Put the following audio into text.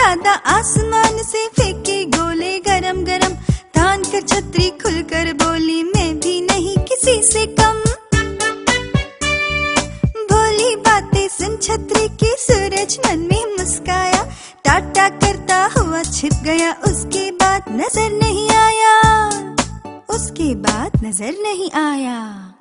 दादा आसमान से फेंके गोले गरम गरम, तान कर छतरी खुलकर बोली मैं भी नहीं किसी से कम। भोली बातें सुन छतरी की सूरज मन में मुस्काया, टाटा करता हुआ छिप गया, उसके बाद नजर नहीं आया, उसके बाद नजर नहीं आया।